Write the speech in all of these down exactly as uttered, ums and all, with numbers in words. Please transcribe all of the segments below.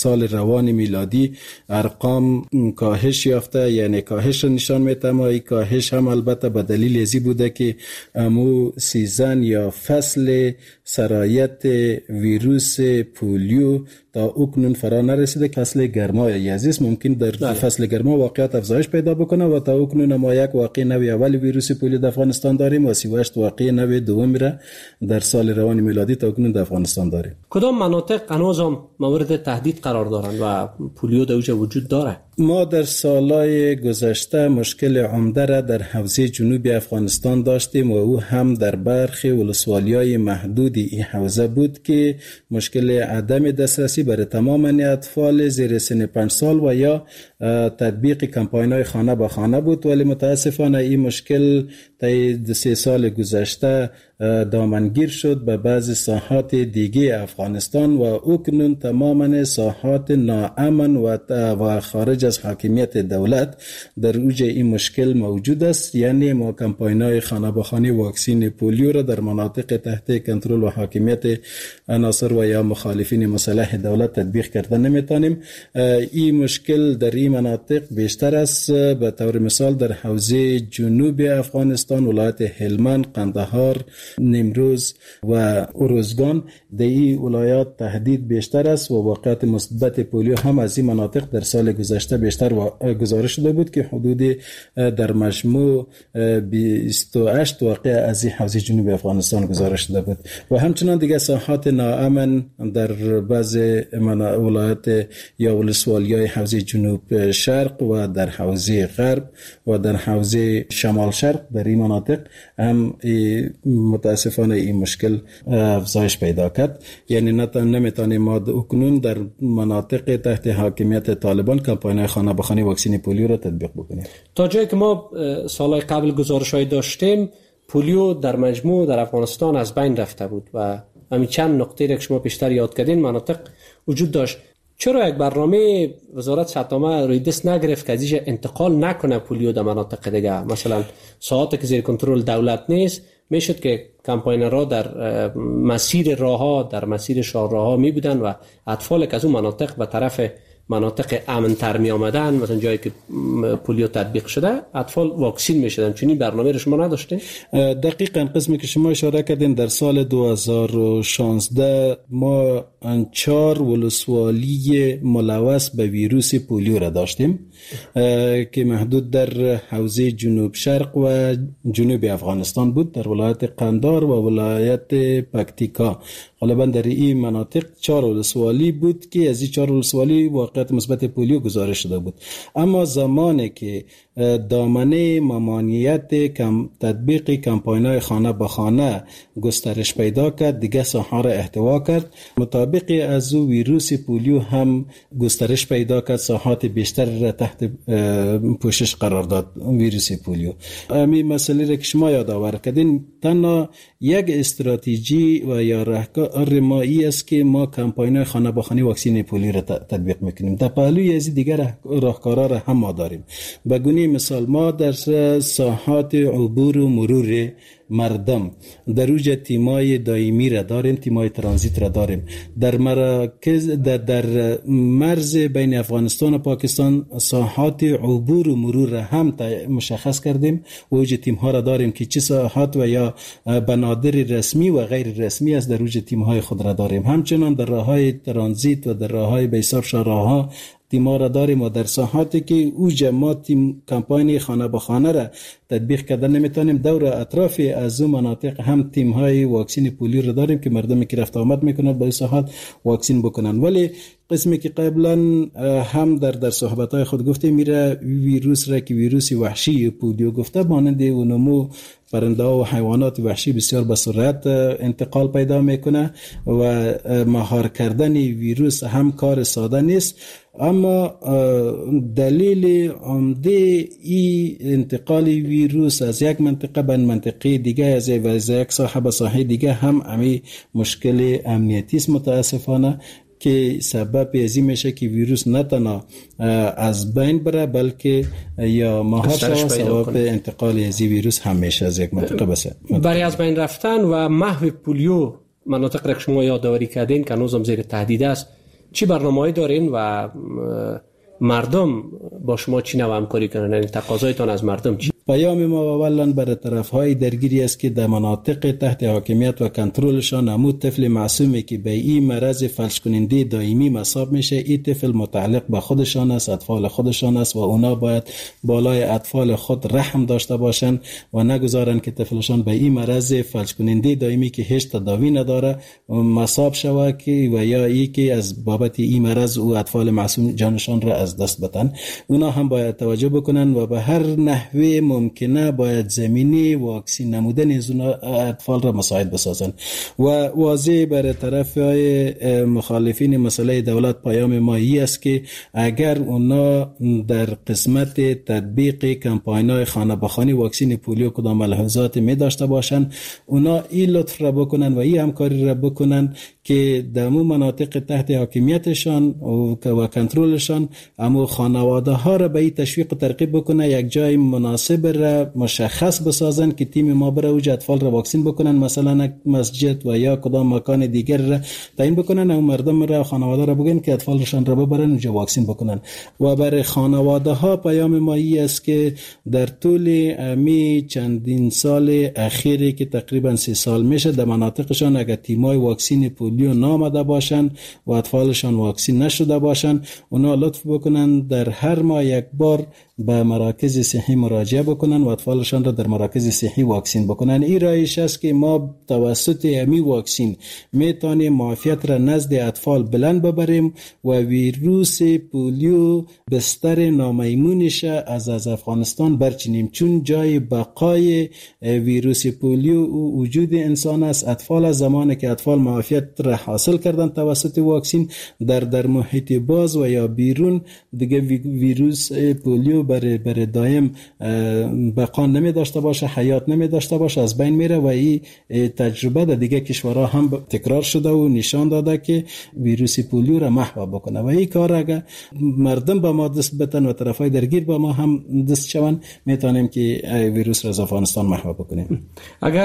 سال روان میلادی ارقام کاهش یافته، یعنی کاهش نشان میده. اما کاهش هم البته به دلیل ازی بوده که امو سیزن یا فصل سرایت ویروس پولیو تا اکنون فرا نرسیده. فصل گرمای عزیز ممکن در ده. فصل گرما واقعیت افزایش پیدا بکنه و تا اکنون ما یک واقع نوی اول ویروس پولیو در افغانستان داریم و سی و هشت واقع نوی دوم را در سال روان میلادی تا اکنون در افغانستان داریم. کدام مناطق هنوز هم مورد تهدید قرار دارند و پولیو در اونجا وجود داره؟ ما در سالهای گذشته مشکل عمده را در حوزه جنوبی افغانستان داشتیم و او هم در برخی ولسوالی‌های محدودی این حوزه بود که مشکل عدم دسترسی برای تمام اطفال زیر سن پنج سال و یا تطبیق کمپاین‌های خانه به خانه بود. ولی متاسفانه این مشکل تا سه سال گذشته دامنگیر شد به بعضی ساحات دیگه افغانستان و اکنون تماما ساحات ناامن و و خارج از حاکمیت دولت در اوج این مشکل موجود است. یعنی ما کمپاین‌های خانه به خانه واکسین پولیو را در مناطق تحت کنترل و حاکمیت عناصر و یا مخالفین مسلح دولت تطبیق کرده نمیتونیم. این مشکل در این مناطق بیشتر است. به طور مثال در حوزه جنوب افغانستان، ولایت هلمند، قندهار، نیمروز و اروزگان، در این ولایات تهدید بیشتر است و واقعات مثبت پولیو هم از این مناطق در سال گذشته بیشتر گزارش شده بود که حدود در مجموع بیست و هشت واقع از این حوزه جنوب افغانستان گزارش شده بود. و همچنان دیگه ساحات ناامن در بعض ولایات یا ولسوالی‌های حوزه جنوب شرق و در حوزه غرب و در حوزه شمال شرق، در این مناطق هم متاسفانه این مشکل افزایش پیدا کرد. یعنی نمیتونیم ما اکنون در مناطق تحت حاکمیت طالبان کمپاین خانه به خانه واکسن پولیو را تطبیق بکنیم. تا جایی که ما سالهای قبل گزارش‌های داشتیم، پولیو در مجموع در افغانستان از بین رفته بود و همین چند نقطه که شما پیشتر یاد کردین مناطق وجود داشت. چرا یک برنامه وزارت صحت عامه روی دست نگرفت که ازش انتقال نکنه پولیو در مناطق دیگه؟ مثلا ساعاتی که زیر کنترل دولت نیست میشد که کمپاینرها در مسیر راهها، در مسیر شاهراها می بودن و اطفال که از اون مناطق به طرف مناطق امن‌تر می آمدن، مثلا جایی که پولیو تطبیق شده، اطفال واکسین می شدن. چون این برنامه رو شما نداشتین؟ دقیقاً قسمی که شما اشاره کردین در سال دو هزار و شانزده ما چهار ولسوالی ملوث به ویروس پولیو را داشتیم که محدود در حوزه جنوب شرق و جنوب افغانستان بود، در ولایت قندهار و ولایت پکتیکا. غالبا در این مناطق چهار ولسوالی بود که از این چهار ولسوالی واقعیت مثبت پولیو گزارش شده بود. اما زمانی که دامنه ممانعت کم تطبیق کمپاین‌های خانه به خانه گسترش پیدا کرد، دیگه ساحه را احتوا کرد. مطابق از او ویروس پولیو هم گسترش پیدا کرد، ساحات بیشتر را تحت پوشش قرار داد ویروس پولیو. همین مسئله را که شما یادآور کردین، تنها یک استراتژی و یا راهکار ما ای است که ما کمپاین‌های خانه به خانه واکسن پولیو را تطبیق میکنیم. در پهلوی از دیگر راهکارها را هم ما داریم. به گونه مثال ما در ساحات عبور و مرور مردم در اوج تیمای دائمی را داریم، تیمای ترانزیت را داریم. در مراکز در, در مرز بین افغانستان و پاکستان ساحات عبور و مرور را هم مشخص کردیم و اوج تیم ها را داریم که چه ساحات و یا بنادر رسمی و غیر رسمی از در اوج تیم های خود را داریم. همچنان در راههای ترانزیت و در راههای بی‌صاف شاهراها تیما را داریم و در ساحاتی که اوج ما تیم کمپاین خانه به خانه را تطبیق کردن نمیتونیم، دور اطراف از اون مناطق هم تیم های واکسن پولیو را داریم که مردمی که رفت آمد میکنن به ساحات واکسن بکنن. ولی قسمی که قبلا هم در در صحبت های خود گفته میره ویروس را که ویروس وحشی پولیو گفته، مانند نمو پرنده ها و حیوانات وحشی بسیار به سرعت انتقال پیدا میکنه و مهار کردن ویروس هم کار ساده نیست. اما دلیل عمده ای انتقال ویروس از یک منطقه به منطقه دیگه، از یک ساحه به ساحه دیگه هم امی مشکل امنیتی است متاسفانه، که سبب ازی میشه که ویروس نه تنها از بین بره بلکه یا مهار شود، سبب انتقال ازی ویروس هم میشه از یک منطقه بسه. برای از بین رفتن و محو پولیو مناطق را شما یادآوری کردین که هنوزم زیر تهدید است، چی برنامه‌ای دارین و مردم با شما چی نوع همکاری کنن؟ یعنی تقاضایتان از مردم چی؟ پیام ما اولا برای طرفهای درگیری است که در مناطق تحت حاکمیت و کنترلشان عمود طفل معصومی که به این مرض فلج کننده دائمی مصاب میشه، این طفل متعلق به خودشان است، اطفال خودشان است و اونا باید بالای اطفال خود رحم داشته باشن و نگذارن که طفلشان به این مرض فلج کننده دائمی که هیچ تداوی نداره مصاب شود که و یا ای که از بابت این مرض او اطفال معصوم جانشان را از دست بدن. اونا هم باید توجه بکنن و به هر نحوه ممکنه باید زمینه واکسین نمودن از اطفال را مساعد بسازن. و واضح بر طرف مخالفین مسئله دولت پیام ما ای است که اگر اونا در قسمت تطبیق کمپاین‌های خانه به خانه واکسین پولیو کدام ملاحظات می داشته باشن، اونا این لطف را بکنن و این همکاری را بکنن که در مو مناطق تحت حاکمیتشان و کنترلشان امو خانواده ها را به این تشویق و ترغیب بکنه، یک جای مناسب را مشخص بسازن که تیم ما بره اوج اطفال را واکسین بکنن، مثلا مسجد و یا کدام مکان دیگر را تعیین بکنن و مردم را خانواده را بگن که اطفالشان را ببرن اونجا واکسین بکنن. و برای خانواده ها پیام ما ای است که در طول امی چندین سال اخیری که تقریبا سه سال میشه در مناطقشان اگر تیمای واکسین پولیو نامده باشن و اطفالشان واکسین نشده باشن، اونا لطف بکنن در هر ماه یک بار به مراکز صحی مراجعه بکنن و اطفالشان را در مراکز صحی واکسین بکنن. این راهش است که ما توسط امی واکسین میتونیم معافیت را نزد اطفال بلند ببریم و ویروس پولیو بستر نامیمونش از از افغانستان برچینیم، چون جای بقای ویروس پولیو و وجود انسان است. اطفال از زمانی که اطفال معافیت را حاصل کردن توسط واکسین در در محیط باز و یا بیرون دیگه ویروس پولیو برای برای دائم بقا نمی داشته باشه، حیات نمی داشته باشه، از بین میره و این تجربه در دیگه کشورها هم تکرار شده و نشان داده که ویروس پولیو را محو بکنه. و این کار اگر مردم با ما دست بتن و طرفای درگیر با ما هم دست شون، میتونیم که ویروس را از افغانستان محو بکنیم. اگر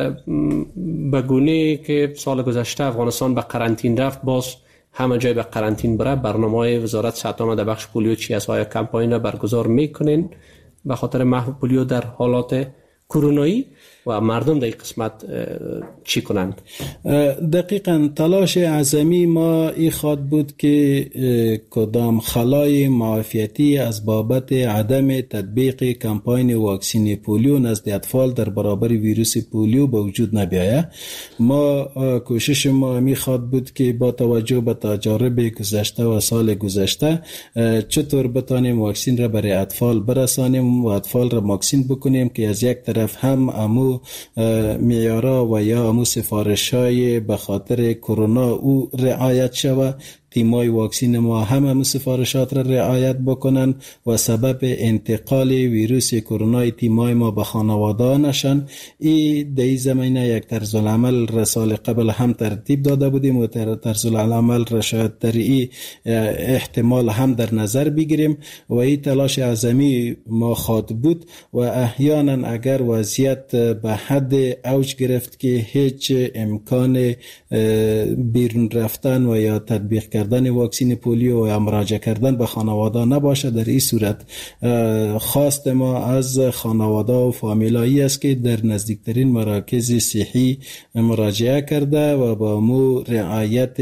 به گونه که سال گذشته افغانستان به قرنطینه رفت، باز همه جای به قرنطینه بره، برنامه وزارت صحت عامه در بخش پولیو چی است؟ آیا کمپاین برگزار میکنین به خاطر محو پولیو در حالات کرونایی و مردم در این قسمت چی کنند؟ دقیقاً تلاش اعظمی ما این خواد بود که کدام خلای معافیتی از بابت عدم تطبیق کمپاین واکسین پولیو نزد اطفال در برابر ویروس پولیو به وجود نبیاید. ما کوشش ما می خواد بود که با توجه به تجارب گذشته و سال گذشته چطور بتانیم واکسین را برای اطفال برسانیم و اطفال را واکسین بکنیم که از یک طرف هم امو معیارا و یا امو سفارش‌های به خاطر کرونا او رعایت شود، تیمای واکسین ما هم هم سفارشات را رعایت بکنن و سبب انتقال ویروس کرونا تیمای ما به خانواده نشن. این در این زمینه یک طرز العمل را سال قبل هم ترتیب داده بودیم و طرز العمل را شاید در این احتمال هم در نظر بگیریم و این تلاش اعظمی ما خواد بود. و احیانا اگر وضعیت به حد اوج گرفت که هیچ امکان بیرون رفتن و یا تطبیق کردن واکسین پولیو و یا مراجعه کردن به خانواده نباشه، در این صورت خواست ما از خانواده و فامیلایی است که در نزدیکترین مراکز صحی مراجعه کرده و با مو رعایت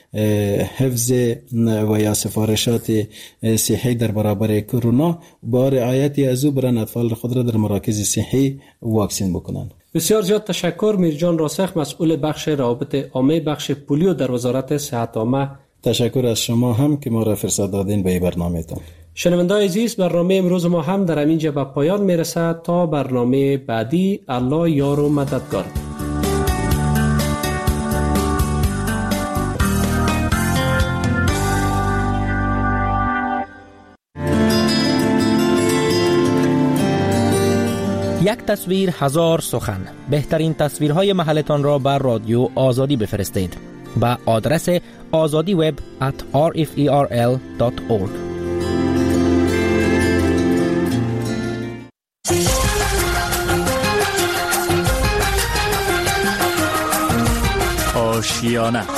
حفظ و یا سفارشات صحی در برابر کرونا با رعایت از او برن اطفال خود را در مراکز صحی واکسین بکنن. بسیار زیاد تشکر. میرجان راسخ، مسئول بخش روابط عامه بخش پولیو در وزارت صحت عامه. تشکر از شما هم که ما را فرصت دادین به این برنامه‌تان. شنونده‌های عزیز، برنامه امروز ما هم در همینجا به پایان میرسد. تا برنامه بعدی، الله یار و مددگار. یک تصویر هزار سخن. بهترین تصویرهای محلتان را بر رادیو آزادی بفرستید به آدرس آزادی وب ات آر اف ای آر ال دات اورگ. آشیانه